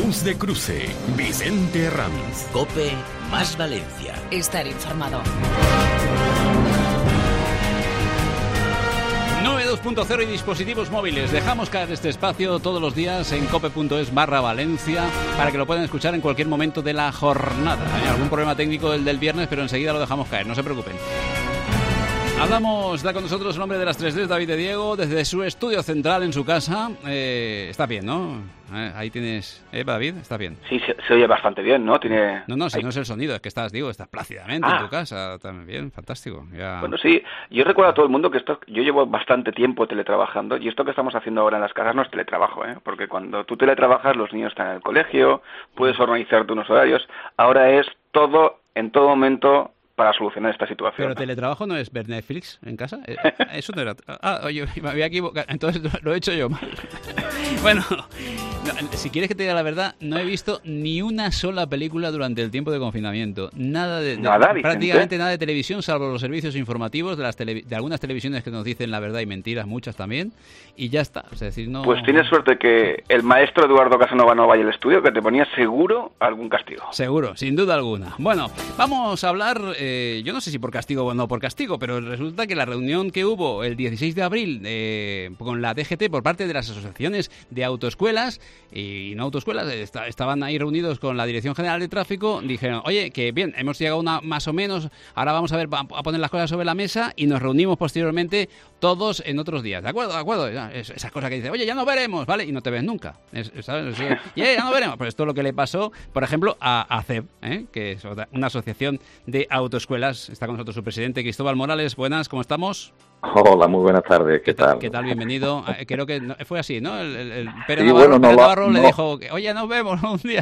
Hablamos de cruce. Vicente Ranz. COPE más Valencia. Estar informado. 9.2.0 y dispositivos móviles. Dejamos caer este espacio todos los días en cope.es/Valencia para que lo puedan escuchar en cualquier momento de la jornada. Hay algún problema técnico el del viernes, pero enseguida lo dejamos caer, no se preocupen. Está con nosotros el hombre de las 3Ds, David de Diego, desde su estudio central en su casa. Está bien, ¿no? Ahí tienes... David, ¿está bien? Sí, se oye bastante bien, ¿no? No, si no es el sonido, es que estás plácidamente en tu casa. También bien, fantástico. Ya... Bueno, sí, yo recuerdo a todo el mundo que yo llevo bastante tiempo teletrabajando y esto que estamos haciendo ahora en las casas no es teletrabajo, porque cuando tú teletrabajas los niños están en el colegio, puedes organizarte unos horarios, ahora es todo, en todo momento... para solucionar esta situación. ¿Pero teletrabajo no es ver Netflix en casa? Eso no era... oye, me había equivocado. Entonces lo he hecho yo mal. Bueno, si quieres que te diga la verdad, no he visto ni una sola película durante el tiempo de confinamiento. Nada, prácticamente nada de televisión, salvo los servicios informativos de algunas televisiones que nos dicen la verdad y mentiras, muchas también, y ya está. Es decir, no... Pues tienes suerte que el maestro Eduardo Casanova no vaya al estudio, que te ponía seguro algún castigo. Seguro, sin duda alguna. Bueno, vamos a hablar... yo no sé si por castigo o no por castigo, pero resulta que la reunión que hubo el 16 de abril con la DGT por parte de las asociaciones de autoescuelas y no autoescuelas, estaban ahí reunidos con la Dirección General de Tráfico, dijeron, oye, que bien, hemos llegado a una más o menos, ahora vamos a poner las cosas sobre la mesa y nos reunimos posteriormente todos en otros días, ¿de acuerdo? Esas cosas que dice, oye, ya nos veremos, ¿vale? Y no te ves nunca, ¿sabes? Ya nos veremos. Pues esto es lo que le pasó, por ejemplo, a ACEB, que es una asociación de autoescuelas. Está con nosotros su presidente, Cristóbal Morales. Buenas, ¿cómo estamos? Hola, muy buenas tardes. ¿Qué tal? ¿Qué tal? Bienvenido. Creo que fue así, ¿no? Pere sí, Navarro, Pere Navarro le dijo, oye, nos vemos un día.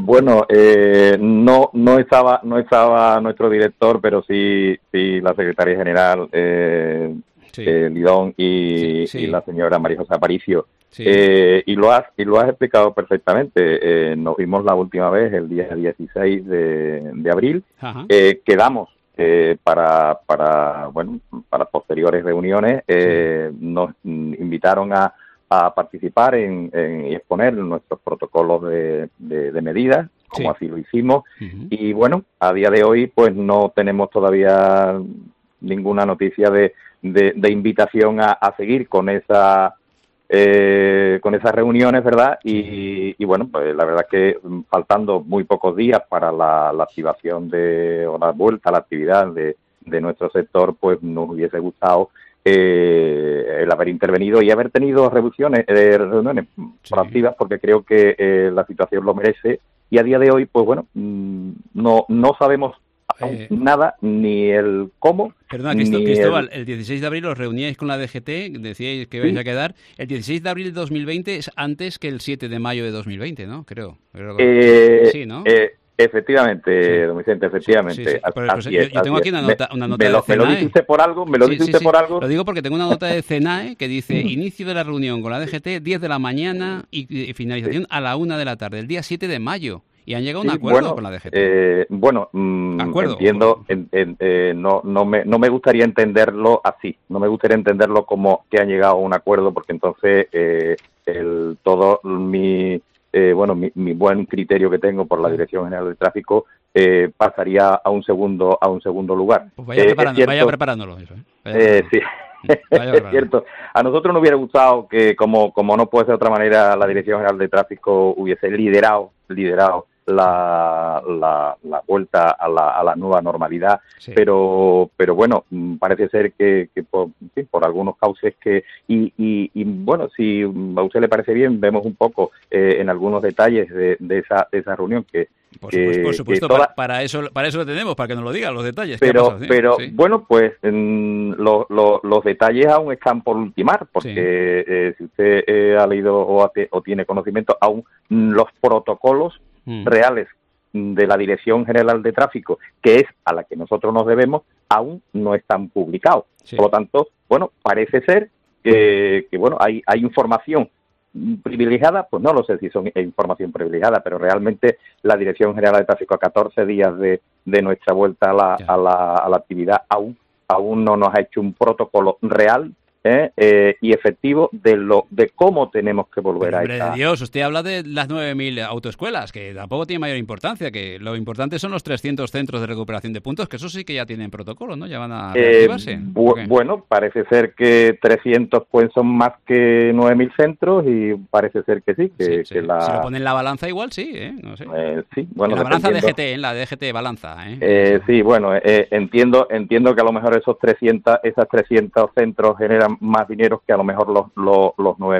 ¿No? No estaba nuestro director, pero sí la secretaria general, Lidón y la señora María José Aparicio. Sí. Y lo has explicado perfectamente. Nos vimos la última vez el día 16 de abril. Quedamos para posteriores reuniones. Nos invitaron a participar y exponer nuestros protocolos de medidas, como así lo hicimos. Y bueno, a día de hoy pues no tenemos todavía ninguna noticia de invitación a seguir con esas reuniones, ¿verdad? Y bueno, pues la verdad es que faltando muy pocos días para la activación o la vuelta a la actividad de nuestro sector, pues nos hubiese gustado el haber intervenido y haber tenido reuniones proactivas, porque creo que la situación lo merece. Y a día de hoy, pues bueno, no sabemos nada, ni el cómo. Perdona, Cristóbal, el 16 de abril os reuníais con la DGT, decíais que vais a quedar. El 16 de abril de 2020 es antes que el 7 de mayo de 2020, ¿no? Creo sí, ¿no? Efectivamente, don Vicente, efectivamente. Sí. Yo tengo aquí una nota de CENAE. ¿Me lo dice usted por algo? ¿Por algo? Lo digo porque tengo una nota de CENAE que dice inicio de la reunión con la DGT 10 de la mañana y finalización a la 1 de la tarde, el día 7 de mayo. Y han llegado a un acuerdo con la DGT. Entiendo, no me gustaría entenderlo así. No me gustaría entenderlo como que han llegado a un acuerdo, porque entonces mi buen criterio que tengo por la Dirección General de Tráfico pasaría a un segundo lugar. Pues vaya preparándolo eso. Sí. Es cierto. A nosotros nos hubiera gustado que, como no puede ser de otra manera, la Dirección General de Tráfico hubiese liderado la vuelta a la nueva normalidad, pero bueno, parece ser que por algunos cauces y bueno, si a usted le parece bien, vemos un poco en algunos detalles de esa reunión por supuesto, para eso lo tenemos, para que nos lo digan los detalles. Bueno, pues los detalles aún están por ultimar, porque si usted ha leído o tiene conocimiento, aún los protocolos reales de la Dirección General de Tráfico, que es a la que nosotros nos debemos, aún no están publicados. Por lo tanto, bueno, parece ser que bueno, hay información privilegiada, pues no lo sé si son información privilegiada, pero realmente la Dirección General de Tráfico, a 14 días de nuestra vuelta a la actividad, aún no nos ha hecho un protocolo real y efectivo de cómo tenemos que volver Hombre de Dios, usted habla de las 9.000 autoescuelas, que tampoco tiene mayor importancia, que lo importante son los 300 centros de recuperación de puntos, que eso sí que ya tienen protocolo, ¿no? Ya van a reactivarse. Bueno, parece ser que 300 pues son más que 9.000 centros y parece ser que sí. Que si lo ponen en la balanza igual, sí, no sé. Sí, bueno, en la balanza DGT, en la DGT balanza. Sí, bueno, entiendo que a lo mejor esas 300 centros generan más dinero que a lo mejor los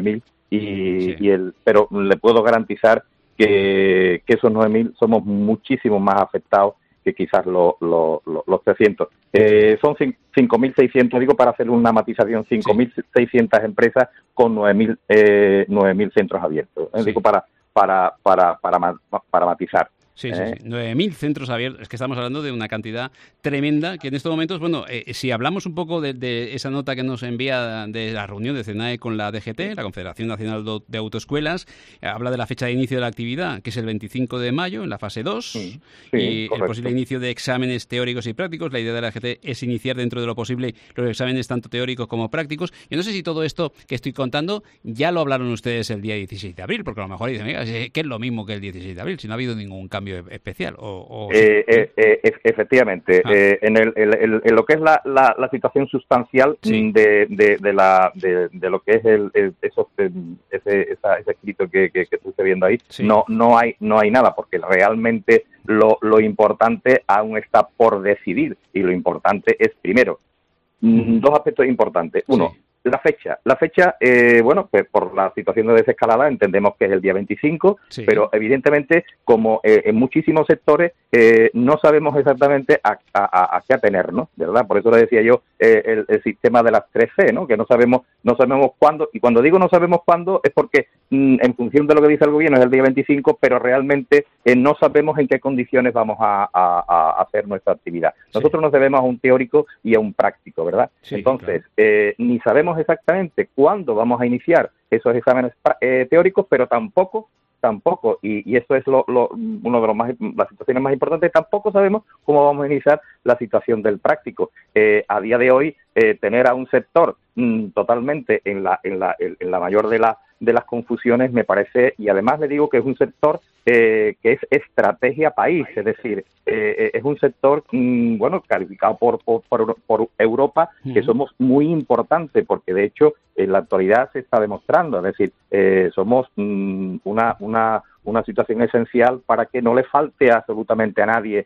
9.000 pero le puedo garantizar que esos 9.000 somos muchísimo más afectados que quizás los 300. Son 5.600, digo, para hacer una matización, 5.600 empresas con 9.000 centros abiertos. Digo, para matizar. Sí. 9.000 centros abiertos. Es que estamos hablando de una cantidad tremenda que en estos momentos, bueno, si hablamos un poco de esa nota que nos envía de la reunión de CENAE con la DGT, la Confederación Nacional de Autoescuelas, habla de la fecha de inicio de la actividad, que es el 25 de mayo, en la fase 2, y correcto. El posible inicio de exámenes teóricos y prácticos. La idea de la DGT es iniciar dentro de lo posible los exámenes tanto teóricos como prácticos. Yo no sé si todo esto que estoy contando ya lo hablaron ustedes el día 16 de abril, porque a lo mejor dicen, mira, que es lo mismo que el 16 de abril, si no ha habido ningún cambio especial. Efectivamente, en lo que es la situación sustancial de lo que es ese escrito que estoy viendo ahí, no hay nada, porque realmente lo importante aún está por decidir, y lo importante es, primero, dos aspectos importantes. Uno, la fecha, bueno, pues por la situación de desescalada entendemos que es el día 25, pero evidentemente, como en muchísimos sectores, no sabemos exactamente a qué atenernos, ¿verdad? Por eso le decía yo el sistema de las 3C, ¿no? Que no sabemos cuándo, y cuando digo no sabemos cuándo es porque en función de lo que dice el gobierno es el día 25, pero realmente no sabemos en qué condiciones vamos a hacer nuestra actividad. Nosotros nos debemos a un teórico y a un práctico, ¿verdad? Entonces, claro, ni sabemos exactamente cuándo vamos a iniciar esos exámenes teóricos, pero tampoco, y eso es uno de las situaciones más importantes, tampoco sabemos cómo vamos a iniciar la situación del práctico. A día de hoy, tener a un sector totalmente en la mayor de las confusiones me parece, y además le digo que es un sector que es estrategia país, es decir, es un sector bueno, calificado por Europa, que somos muy importantes, porque de hecho en la actualidad se está demostrando, es decir, somos una situación esencial para que no le falte absolutamente a nadie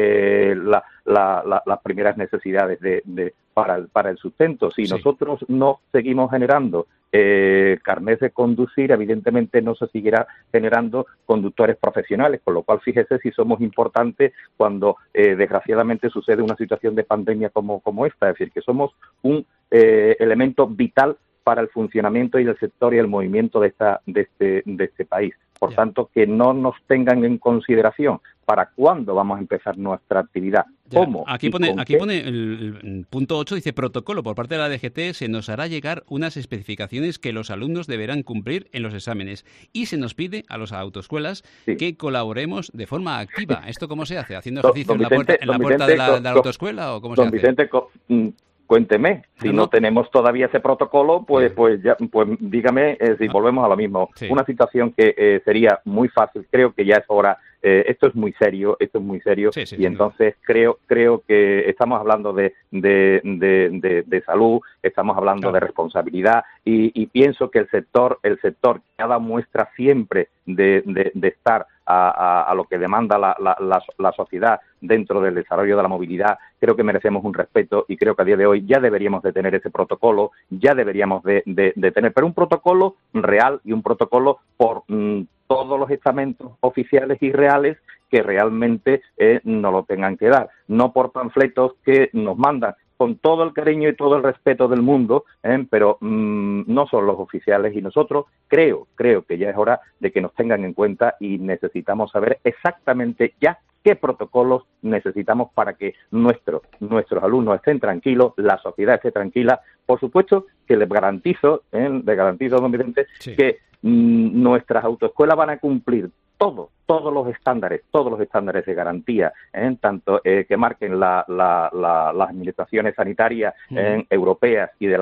las primeras necesidades para el sustento. Si nosotros no seguimos generando carnets de conducir, evidentemente no se seguirá generando conductores profesionales, con lo cual fíjese si somos importantes cuando desgraciadamente sucede una situación de pandemia como esta, es decir, que somos un elemento vital para el funcionamiento y el sector y el movimiento de este país. Por tanto, que no nos tengan en consideración para cuándo vamos a empezar nuestra actividad. ¿Cómo? Aquí pone el punto 8, dice: protocolo por parte de la DGT, se nos hará llegar unas especificaciones que los alumnos deberán cumplir en los exámenes, y se nos pide a las autoescuelas que colaboremos de forma activa. ¿Esto cómo se hace? ¿Haciendo ejercicio en la puerta de la autoescuela o cómo se hace? Vicente, cuénteme, si no tenemos todavía ese protocolo, pues dígame si volvemos a lo mismo. Una situación que sería muy fácil, creo que ya es hora, esto es muy serio, y entonces creo que estamos hablando de salud, estamos hablando de responsabilidad, y pienso que el sector que ha dado muestra siempre de estar a lo que demanda la sociedad dentro del desarrollo de la movilidad, creo que merecemos un respeto, y creo que a día de hoy ya deberíamos de tener ese protocolo, ya deberíamos de tener, pero un protocolo real y un protocolo por todos los estamentos oficiales y reales que realmente nos lo tengan que dar, no por panfletos que nos mandan con todo el cariño y todo el respeto del mundo, pero no son los oficiales, y nosotros creo que ya es hora de que nos tengan en cuenta, y necesitamos saber exactamente ya qué protocolos necesitamos para que nuestros alumnos estén tranquilos, la sociedad esté tranquila. Por supuesto que les garantizo, don Vicente, que nuestras autoescuelas van a cumplir todos los estándares de garantía, tanto que marquen las administraciones sanitarias europeas y de la OMS,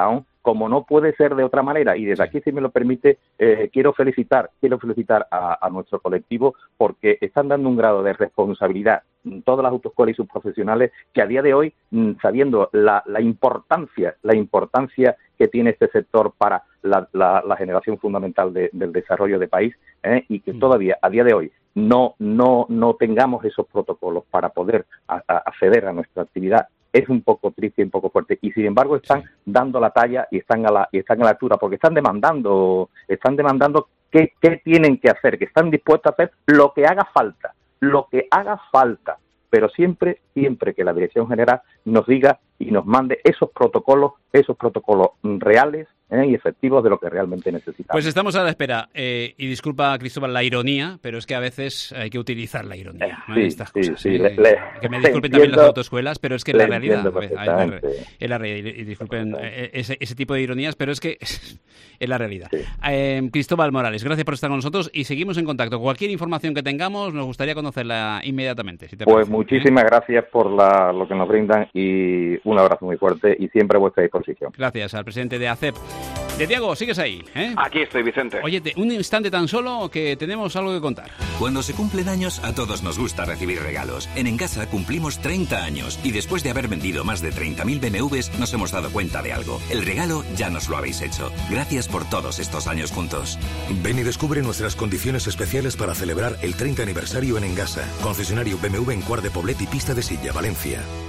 como no puede ser de otra manera, y desde aquí, si me lo permite, quiero felicitar a nuestro colectivo, porque están dando un grado de responsabilidad todas las autoescuelas y sus profesionales, que a día de hoy, sabiendo la importancia que tiene este sector para la generación fundamental del desarrollo de país, y que todavía a día de hoy no tengamos esos protocolos para poder acceder a nuestra actividad, es un poco triste y un poco fuerte, y sin embargo están dando la talla y están a la altura, porque están demandando qué tienen que hacer, que están dispuestos a hacer lo que haga falta, pero siempre que la Dirección General nos diga y nos mande esos protocolos reales y efectivos de lo que realmente necesitamos. Pues estamos a la espera. Y disculpa, Cristóbal, la ironía, pero es que a veces hay que utilizar la ironía en estas cosas. Que me disculpen también las autoescuelas, pero es que la realidad... Es la realidad. Y disculpen ese tipo de ironías, pero es que es la realidad. Sí. Cristóbal Morales, gracias por estar con nosotros y seguimos en contacto. Cualquier información que tengamos, nos gustaría conocerla inmediatamente. Si te parece. Muchísimas gracias por lo que nos brindan y un abrazo muy fuerte y siempre a vuestra disposición. Gracias al presidente de ACEP. De Diego, ¿sigues ahí? Aquí estoy, Vicente. Oye, un instante tan solo que tenemos algo que contar. Cuando se cumplen años, a todos nos gusta recibir regalos. En Engasa cumplimos 30 años y después de haber vendido más de 30.000 BMWs nos hemos dado cuenta de algo. El regalo ya nos lo habéis hecho. Gracias por todos estos años juntos. Ven y descubre nuestras condiciones especiales para celebrar el 30 aniversario en Engasa. Concesionario BMW en Cuart de Poblet y Pista de Silla, Valencia.